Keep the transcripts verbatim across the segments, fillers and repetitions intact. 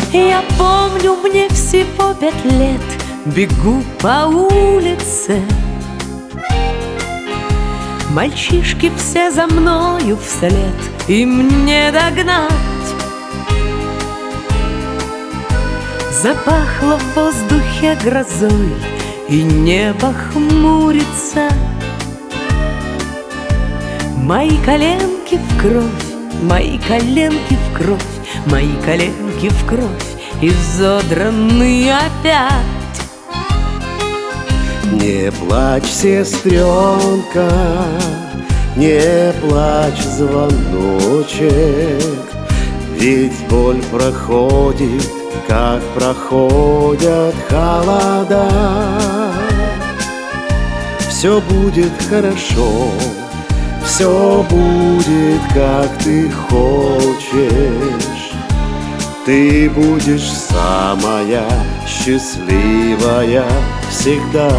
Я помню, мне всего пять лет, бегу по улице. Мальчишки все за мною вслед, им не догнать. Запахло в воздухе грозой, и небо хмурится. Мои коленки в кровь, мои коленки в кровь, мои коленки в кровь, изодраны опять. Не плачь, сестренка, не плачь, звоночек, ведь боль проходит, как проходят холода. Все будет хорошо, все будет, как ты хочешь. Ты будешь самая счастливая всегда.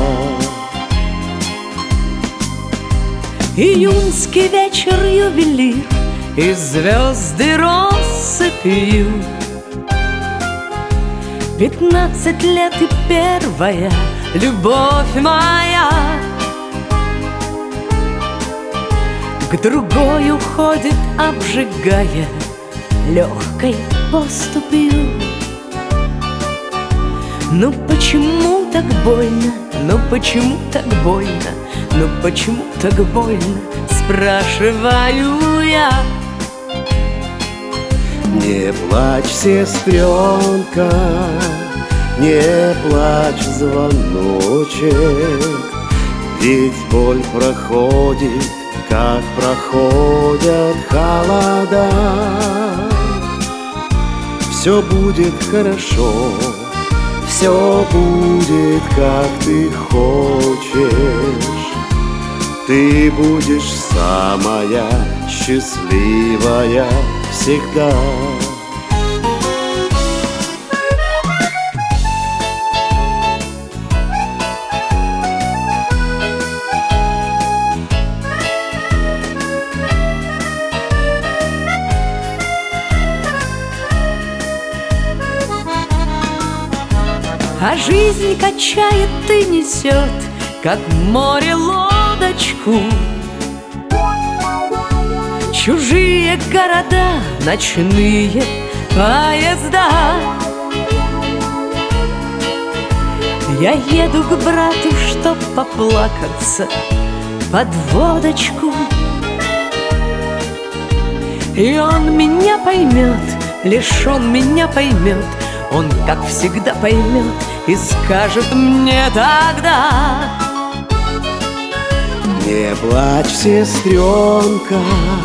Июньский вечер, ювелир, и звезды россыпью. Пятнадцать лет и первая любовь моя к другой уходит, обжигая легкой поступью. Ну почему так больно, ну почему так больно, ну почему так больно, спрашиваю я. Не плачь, сестренка, не плачь, звоночек, ведь боль проходит, как проходят холода. Все будет хорошо, все будет, как ты хочешь. Ты будешь самая счастливая всегда. А жизнь качает и несет, как море, лодочку. Чужие города, ночные поезда. Я еду к брату, чтоб поплакаться под водочку. И он меня поймет, лишь он меня поймет. Он, как всегда, поймет и скажет мне тогда. Не плачь, сестренка,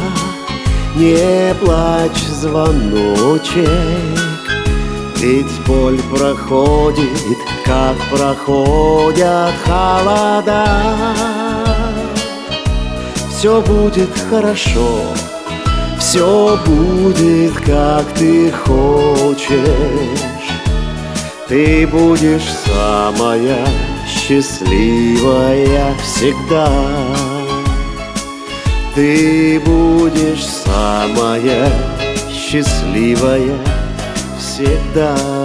не плачь, звоночек, ведь боль проходит, как проходят холода. Все будет хорошо, все будет, как ты хочешь. Ты будешь самая счастливая всегда. Ты будешь самая счастливая всегда.